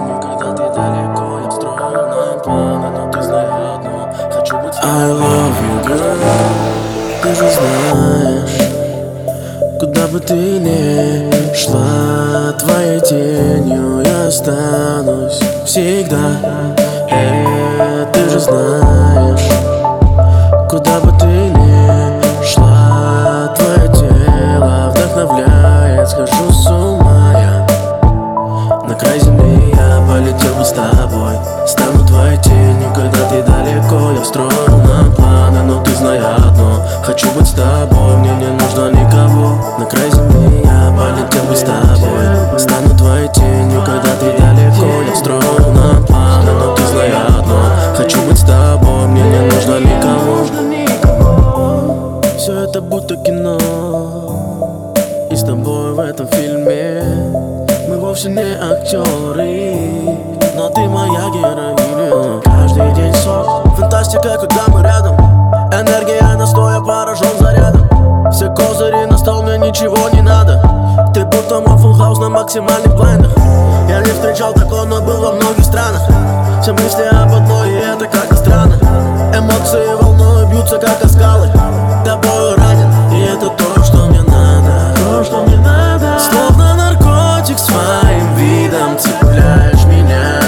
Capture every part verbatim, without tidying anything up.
тенью, когда ты далеко. Я строил нам планы, но ты знай одно: хочу быть I love you, girl. Ты же знаешь, куда бы ты ни шла, твоей тенью я останусь всегда. Э, ты же знаешь, куда бы ты ни шла, твое тело вдохновляет. Схожу с ума я, на край земли я полетел бы с тобой. Стану твоей тенью, когда ты далеко. Я строил нам планы, но ты знай одно: хочу быть с тобой, мне не нужно никого. На край земли я полетел бы с тобой. Стану твоей тенью, когда ты далеко. Я строил нам планы, но ты знай одно: хочу быть с тобой, мне не нужно никого. Все это будто кино, и с тобой в этом фильме мы вовсе не актеры, но ты моя героиня. Каждый день сон, фантастика, когда мы рядом. Энергия настоя, поражен зарядом. Все козыри на стол, мне ничего не надо. Ты будто мой full house на максимальных блайндах. Я не встречал такого, но был во многих странах. Все мысли об одной, и это как-то странно. Эмоции волной бьются, как о скалы. Тобой ранен, и это то, что мне надо. То, что мне надо. Словно наркотик своим видом цепляешь меня.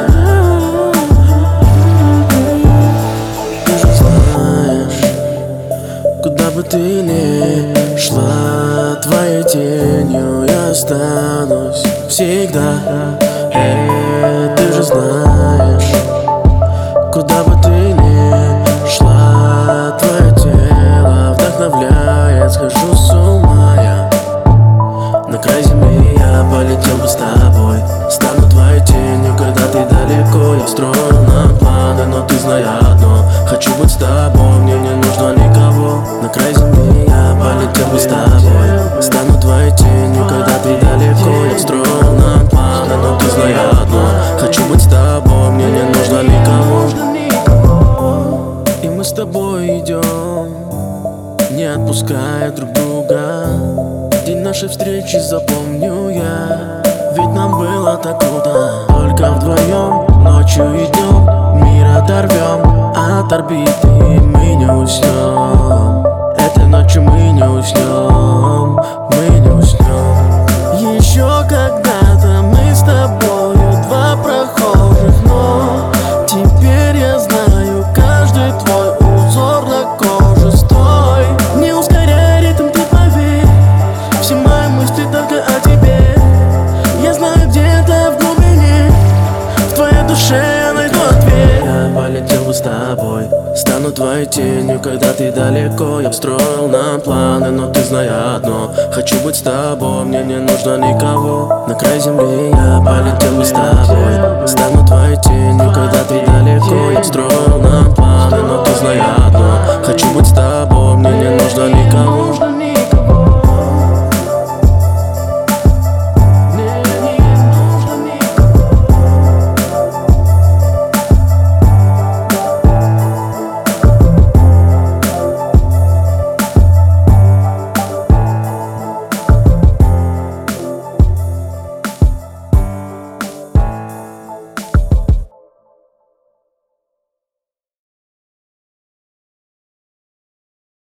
Ты же знаешь, куда бы ты ни шла, твоей тенью я останусь всегда. Э, ты же знаешь, куда бы ты ни шла, твое тело вдохновляет. Схожу с ума я, на край земли я полетел бы с тобой. Стану твоей тенью, когда ты далеко. Я строил нам планы, но ты знай одно: хочу быть с тобой, мне не нужно никого. На край земли я полетел бы с тобой. Стану твоей тенью, когда ты далеко. Я строил нам планы, но ты знай одно: хочу быть с тобой, мне не нужно никого. И мы с тобой идем, не отпуская друг друга. День нашей встречи запомню я, ведь нам было так круто. Только вдвоем, ночью и днем, мир оторвем от орбиты. Мы не уснем, этой ночью мы не уснем, мы не уснем. Еще когда-то мы с тобою два прохожих, но теперь я знаю каждый твой узор на коже. Стой, не ускоряй ритм, ты поверь, все мои мысли только о тебе. Я знаю, где-то в глубине, в твоей душе я найду ответ. Я полетел бы с тобой, стану твоей тенью, когда ты далеко. Я строил нам планы, но ты знай одно: хочу быть с тобой, мне не нужно никого. На край земли я полетел бы с тобой.